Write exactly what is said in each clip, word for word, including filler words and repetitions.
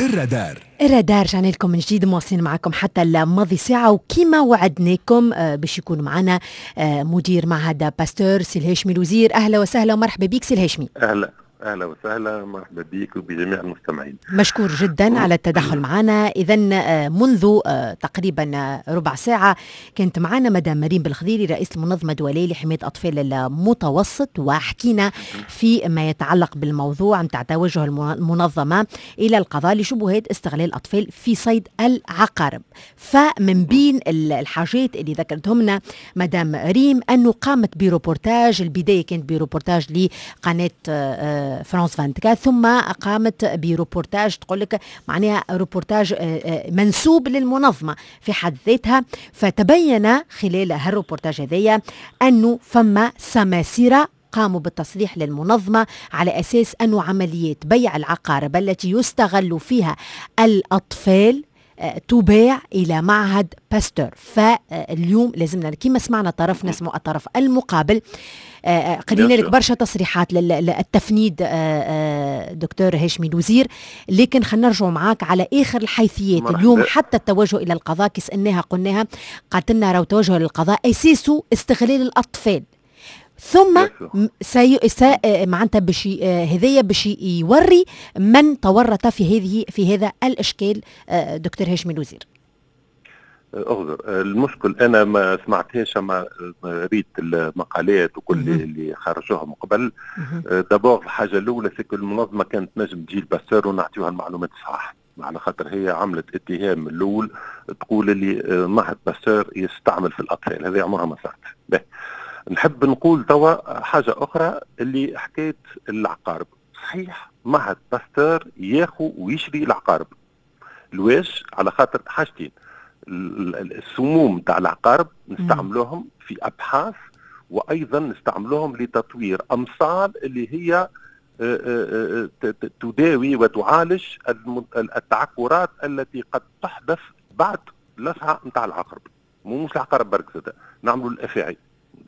الرادار الرادار رجعنا لكم من جديد، مواصلين معكم حتى الماضي ساعة، وكما وعدناكم باش يكون معنا مدير معهد باستور سي الهاشمي الوزير. أهلا وسهلا ومرحبا بك سي الهاشمي. أهلا أهلا وسهلا، مرحبا بك وبجميع المستمعين. مشكور جدا على التدخل معنا. إذن منذ تقريبا ربع ساعة كانت معنا مدام مريم بالخضيري رئيس المنظمة الدولية لحماية أطفال المتوسط، وحكينا في ما يتعلق بالموضوع متاع توجه المنظمة إلى القضاء لشبهات استغلال الأطفال في صيد العقارب. فمن بين الحاجات اللي ذكرتهم لنا مدام ريم أنه قامت بروبورتاج، البداية كانت بروبورتاج لقناة فرانس أربعة وعشرين، ثم قامت بروبورتاج تقول لك معناها روبورتاج منسوب للمنظمة في حد ذاتها. فتبين خلال هالروبورتاج هذايا أنه فما سماسرة قاموا بالتصريح للمنظمة على أساس أنه عمليات بيع العقارب التي يستغل فيها الأطفال تباع إلى معهد باستور. فاليوم لازمنا كما سمعنا طرف نسمع الطرف المقابل. قرينا لك برشا تصريحات للتفنيد دكتور هاشمي الوزير، لكن خلينا نرجع معاك على آخر الحيثيات. مرحبا. اليوم حتى التوجه إلى القضاء كسألناها قلناها قالت لنا راهو توجه للقضاء أساسه استغلال الأطفال، ثم سي... سا... معناتها باش هذايا باش يوري من تورط في هذه في هذا الاشكال. دكتور هاشمي الوزير اغزر المشكل انا ما سمعتهاش، ما ريت المقالات وكل اللي خرجوها من قبل. دابور الحاجه الاولى سكو المنظمه كانت نجم تجي الباستور ونعطيوها المعلومات الصح، على خاطر هي عملت اتهام الاول تقول اللي معهد باستور يستعمل في الاطفال، هذه عمرها ما صارت. نحب نقول توا حاجة أخرى اللي حكاية العقارب. صحيح معهد باستور ياخو ويشري العقارب، لواش؟ على خاطر حاجتين، السموم تاع العقارب نستعملوهم في أبحاث، وأيضا نستعملوهم لتطوير أمصال اللي هي تداوي وتعالج التعكرات التي قد تحدث بعد لسعة نتاع العقرب. مو مش العقارب برك، نعملوا الأفاعي،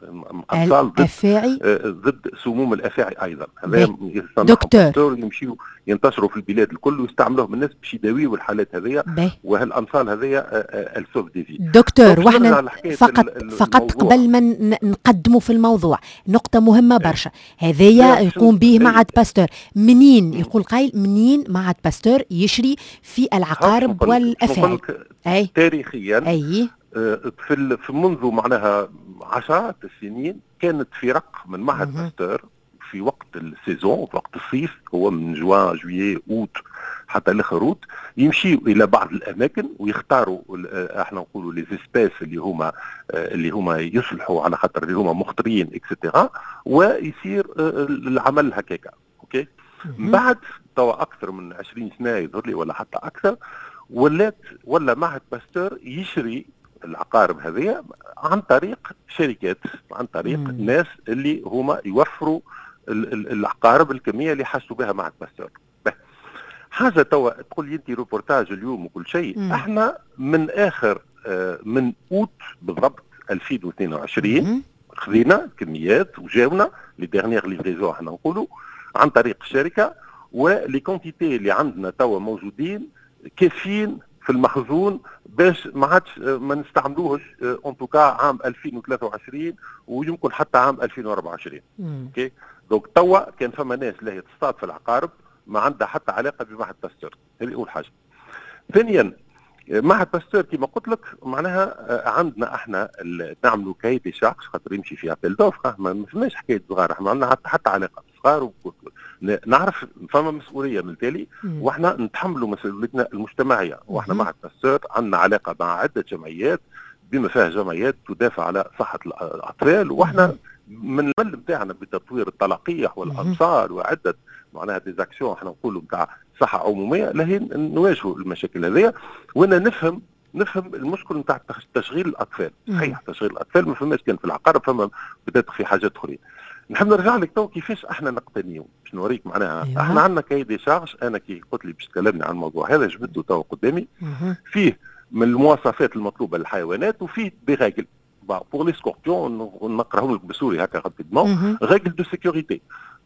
الأفاعي ضد سموم الأفاعي أيضا. هذا دكتور يمشيوا ينتشروا في البلاد الكل ويستعملوهم الناس باش يداويوا الحالات هذيا، وهالأمثال هذيا السوف دي في. دكتور واحنا فقط فقط قبل ما نقدموا في الموضوع نقطة مهمة برشا، هذايا يقوم به معهد باستور. منين يقول قايل منين معهد باستور يشري في العقارب والأفاعي؟ أي تاريخيا أي في في منذ معناها عشرات السنين كانت فرق من معهد باستور في وقت السيزون، في وقت الصيف، هو من جوان جويي اوت حتى لاخر اوت، يمشيوا الى بعض الاماكن ويختاروا احنا نقولوا لي سبيس اللي هما اللي هما يصلحوا على خاطر اللي هما مخطرين اكسترا، ويصير العمل هكاكا. اوكي من بعد توا اكثر من عشرين سنه يظهر لي ولا حتى اكثر، ولات ولا معهد باستور يشري العقارب هذه عن طريق شركات، عن طريق مم. ناس اللي هما يوفروا العقارب الكميه اللي حسوا بها معهد باستور. حاجه توا تقول لي انت روبورتاج اليوم وكل شيء، مم. احنا من اخر من اوت بالضبط ألفين واثنين وعشرين مم. خذينا كميات وجاونا لي ديرنيير ليفريزون احنا نقولوا عن طريق الشركه، ولي كونتيتي اللي عندنا توا موجودين كافيين في المخزون باش ما عادش ما نستعملوهش اون توكا عام ألفين وثلاثة وعشرين ويمكن حتى عام ألفين وأربعة وعشرين. اوكي دونك توا كان فما ناس اللي هي تصطاد في العقارب ما عندها حتى علاقه بمعهد باستور، هذه اول حاجه. ثانيا معهد باستور كما قلت لك معناها عندنا احنا نعملوا كاي دي شارج خاطر يمشي فيها ابل دوفر، ما فماش حكايه صغار، احنا عندنا حتى علاقه بالصغار، نعرف فما مسؤوليه من التالي واحنا نتحملوا مسؤوليتنا المجتمعيه. واحنا معهد باستور عندنا علاقه مع عده جمعيات بما فيها جمعيات تدافع على صحه الاطفال، واحنا من العمل بتاعنا بتطوير التلقيح والامصار وعده معناها ديزاكسيون احنا نقولوا نتاع صحه عموميه لهي نواجهوا المشاكل هذيا. وانا نفهم نفهم المشكل نتاع تشغيل الاطفال. صحيح تشغيل الاطفال ما فماش كان في العقارب، فما بدات في حاجات اخرين. نحب نرجع لك تو كيفاش احنا نقتنيو باش نوريك معناها. أيوة. احنا عندنا كاي دي شارج، انا كي قلت لي باش تكلمني عن الموضوع هذا جبته تو قدامي، فيه من المواصفات المطلوبه للحيوانات وفيه بغاقل بور لي سكوربيون نقراهم لك بسوري هكا رابيدمون. غاقل دو سيكوريتي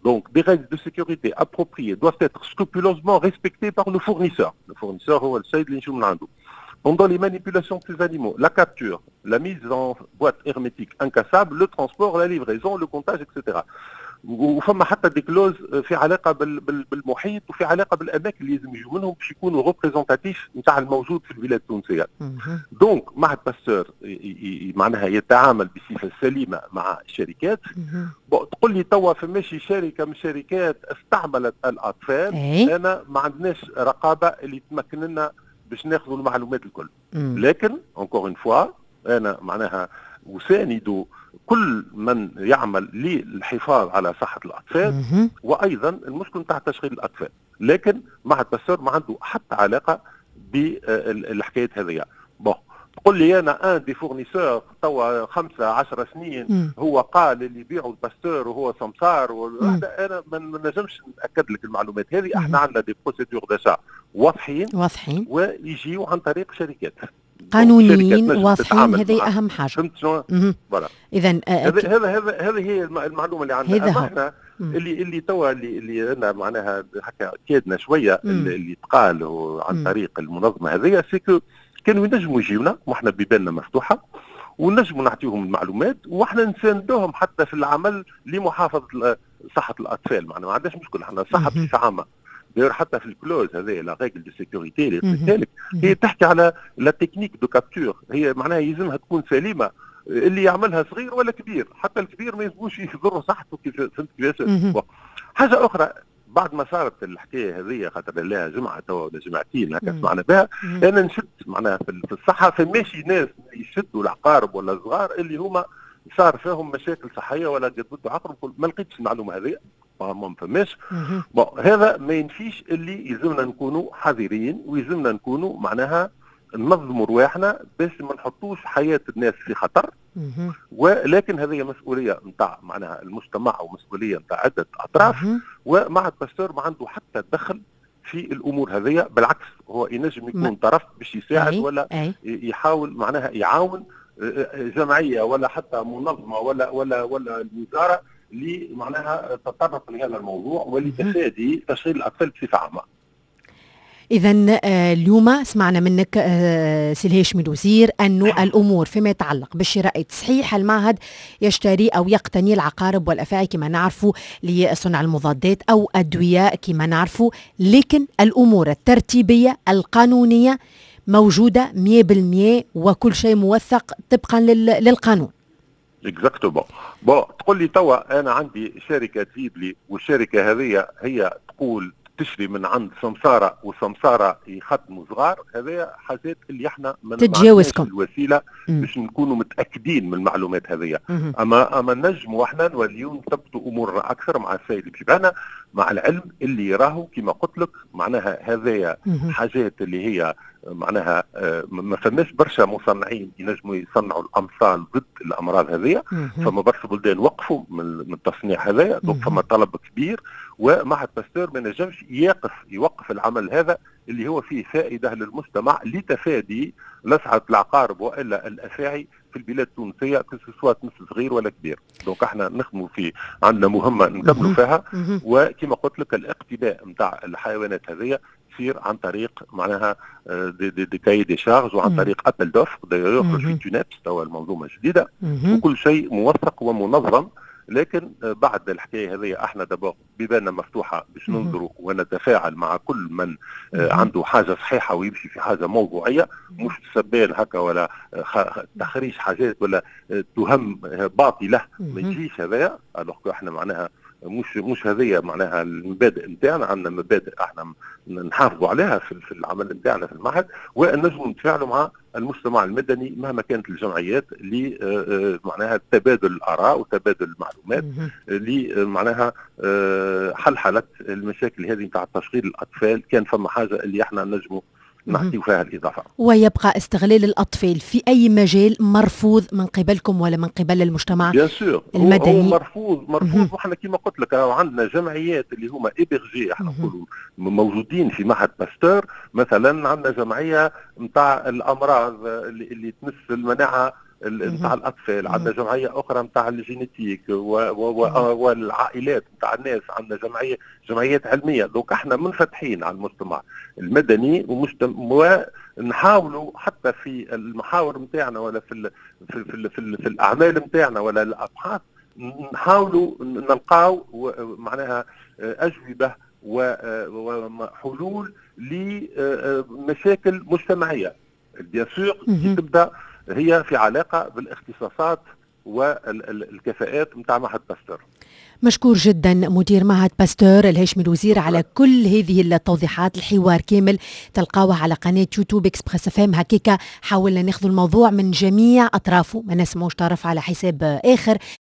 Donc, des règles de sécurité appropriées doivent être scrupuleusement respectées par le fournisseur. Le fournisseur, هو السيد اللي نجيو من عنده. Pendant les manipulations de ces animaux, la capture, la mise en boîte hermétique incassable, le transport, la livraison, le comptage, et cetera. وفما حتى دي كلوز في علاقه بالمحيط وفي علاقه بالاماكن اللي لازم يجوا منهم باش يكونوا ريبريزونتاتيف نتاع الموجود في البلاد التونسيه. دونك معهد باستور معناها يتعامل بصفه سليمه مع الشركات. تقول لي توا فماشي شركه من الشركات استعملت الاطفال، انا ما عندناش رقابه اللي تمكن لنا باش ناخذوا المعلومات الكل. لكن انكور اون فوا انا معناها وساند كل من يعمل للحفاظ على صحة الأطفال وأيضا المشكل نتاع تشغيل الأطفال. لكن معهد باستور ما عنده حتى علاقة بالحكاية هذه. بون تقول لي أنا ان دي فورنيسور توا خمسة عشر سنين هو قال اللي يبيعوا الباستور وهو سمسار وهذا، أنا ما نجمش نأكد لك المعلومات هذه. احنا عندنا دي بروسيدور داشا واضحين واضحين ويجيوا عن طريق شركات قانونيين واضحين. هذه اهم حاجه. فهمت شنو؟ فوالا. اذا هذا هذا هذا هذه هي المعلومه اللي عندنا. احنا اللي اللي توا اللي اللي انا معناها هكا كادنا شويه اللي, اللي تقال عن طريق المنظمه هذه سيكو كانوا ينجموا يجيونا واحنا بيباننا مفتوحه ونجموا نعطيهم المعلومات واحنا نساندوهم حتى في العمل لمحافظه صحه الاطفال. معنا ما عندناش مشكل، احنا صحه بصفه عامه. داير حتى في الكلوز هذه لا ريغل دو سيكوريتي اللي قلت لك هي تحكي على لا تكنيك دو كابتور، هي معناها يلزمها تكون سليمه، اللي يعملها صغير ولا كبير، حتى الكبير ما يلزموش يضر صحته كيف فهمت كيفاش. حاجه اخرى بعد ما صارت الحكايه هذه خاطر لها جمعه توا ولا جمعتين هكا سمعنا بها، انا نشد معناها في الصحه فماشي ناس يشدوا العقارب ولا الصغار اللي هما صار فيهم مشاكل صحيه ولا قد عقرب، ما لقيتش المعلومه هذه ما فماش. بون هذا ما ينفيش اللي يلزمنا نكونوا حذرين ويلزمنا نكونوا معناها ننظموا رواحنا باش ما نحطوش حياه الناس في خطر. ولكن هذه مسؤوليه نتاع معناها المجتمع ومسؤوليه نتاع عده اطراف. ومعهد باستور ما عنده حتى دخل في الامور هذه، بالعكس هو ينجم يكون طرف باش يساعد ولا أي. يحاول معناها يعاون جمعيه ولا حتى منظمه ولا ولا ولا الوزاره اللي معناها تطرق لهذا الموضوع ولتفادي تشغيل الاطفال بصفه عامه. إذا اليوم سمعنا منك سي الهاشمي الوزير أنه الأمور فيما يتعلق بالشراء تصحيح المعهد يشتري أو يقتني العقارب والأفاعي كما نعرفوا لصنع المضادات أو أدوية كما نعرفوا، لكن الأمور الترتيبية القانونية موجودة مية بالمية وكل شيء موثق طبقا للقانون. اكزاكتومون. بون تقول لي توا انا عندي شركه تجيب لي والشركه هذه هي تقول تشري من عند سمساره وسمساره يخدموا صغار، هذا حاجات اللي احنا ما تتجاوزكم الوسيله باش نكونوا متاكدين من المعلومات هذه. اما اما نجموا احنا نوليو نثبتوا امورنا اكثر مع السيد اللي بيبعنا، مع العلم اللي راهو كما قلت لك معناها هذايا حاجات اللي هي معناها ما فماش برشا مصنعين ينجموا يصنعوا الامثال ضد الامراض هذه. فما برشا بلدان وقفوا من التصنيع هذايا، دونك فما طلب كبير ومعهد باستور ما نجمش يقف يوقف العمل هذا اللي هو فيه فائده للمجتمع لتفادي لسعه العقارب والا الافاعي في البلاد التونسيه كسوا مثل صغير ولا كبير. دونك احنا نخدموا في عندنا مهمه نكملوا فيها، وكما قلت لك الاقتداء نتاع الحيوانات هذه تصير عن طريق معناها دي دي, دي كاي دي شارج وعن طريق ابل دوف يخرج في تونس توا المنظومه الجديده وكل شيء موثق ومنظم. لكن بعد الحكايه هذه احنا دابا بيباننا مفتوحه باش ننظروا ونتفاعل مع كل من عنده حاجه صحيحه ويمشي في حاجه موضوعيه، مش سبان هكا ولا تخريج حاجات ولا تهم باطله ما يجيش هذايا. الوغ احنا معناها مش مش هذه معناها المبادئ نتاعنا، عندنا مبادئ احنا نحافظوا عليها في, في العمل نتاعنا في المعهد، ونجموا نتفاعلوا مع المجتمع المدني مهما كانت الجمعيات اللي معناها تبادل الاراء وتبادل المعلومات اللي معناها حلحله المشاكل هذه نتاع تشغيل الاطفال. كان فما حاجه اللي احنا نجموا نعطيو فيها الإضافة. ويبقى استغلال الأطفال في أي مجال مرفوض من قبلكم ولا من قبل المجتمع بيان سور المدني؟ هو مرفوض مرفوض. وإحنا كما قلت لك عندنا جمعيات اللي هما إبرجي احنا نقولوا موجودين في معهد باستور. مثلا عندنا جمعية نتاع الأمراض اللي, اللي تمس المناعة نتاع الاطفال، عندنا جمعيه اخرى نتاع الجينيتيك والعائلات نتاع الناس، عندنا جمعيه جمعيات علميه. دونك احنا منفتحين على المجتمع المدني ونحاولوا حتى في المحاور نتاعنا ولا في ال في ال في, ال في, ال في الاعمال نتاعنا ولا الابحاث نحاولوا نلقاو معناها اجوبه وحلول لمشاكل مجتمعيه. بيان سور تبدا هي في علاقه بالاختصاصات والكفاءات نتاع معهد باستور. مشكور جدا مدير معهد باستور الهاشمي الوزير على كل هذه التوضيحات. الحوار كامل تلقاوه على قناة يوتيوب اكسبريس اف ام. هكاك حاولنا ناخذ الموضوع من جميع أطرافه، ما نسموش طرف على حساب آخر.